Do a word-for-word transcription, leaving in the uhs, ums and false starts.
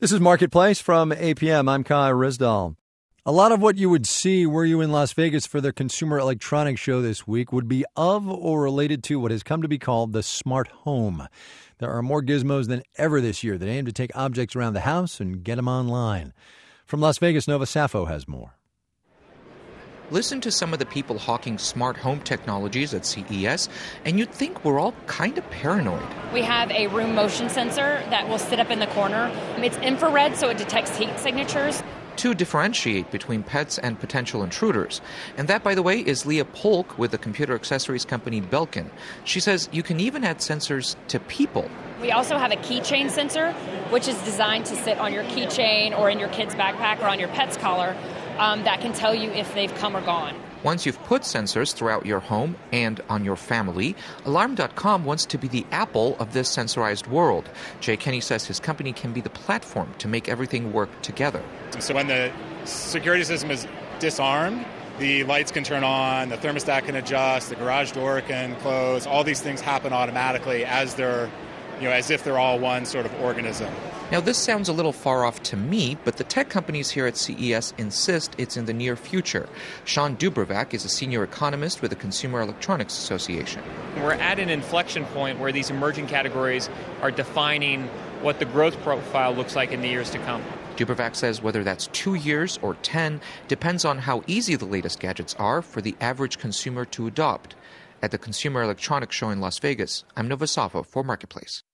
This is Marketplace from A P M. I'm Kai Risdall. A lot of what you would see were you in Las Vegas for the Consumer Electronics Show this week would be of or related to what has come to be called the smart home. There are more gizmos than ever this year that aim to take objects around the house and get them online. From Las Vegas, Nova Safo has more. Listen to some of the people hawking smart home technologies at C E S, and you'd think we're all kind of paranoid. We have a room motion sensor that will sit up in the corner. It's infrared, so it detects heat signatures. To differentiate between pets and potential intruders. And that, by the way, is Leah Polk with the computer accessories company Belkin. She says you can even add sensors to people. We also have a keychain sensor, which is designed to sit on your keychain or in your kid's backpack or on your pet's collar. Um, that can tell you if they've come or gone. Once you've put sensors throughout your home and on your family, Alarm dot com wants to be the Apple of this sensorized world. Jay Kenny says his company can be the platform to make everything work together. So when the security system is disarmed, the lights can turn on, the thermostat can adjust, the garage door can close. All these things happen automatically as they're, you know, as if they're all one sort of organism. Now, this sounds a little far off to me, but the tech companies here at C E S insist it's in the near future. Sean Dubrovac is a senior economist with the Consumer Electronics Association. We're at an inflection point where these emerging categories are defining what the growth profile looks like in the years to come. Dubrovac says whether that's two years or ten depends on how easy the latest gadgets are for the average consumer to adopt. At the Consumer Electronics Show in Las Vegas, I'm Nova Safo for Marketplace.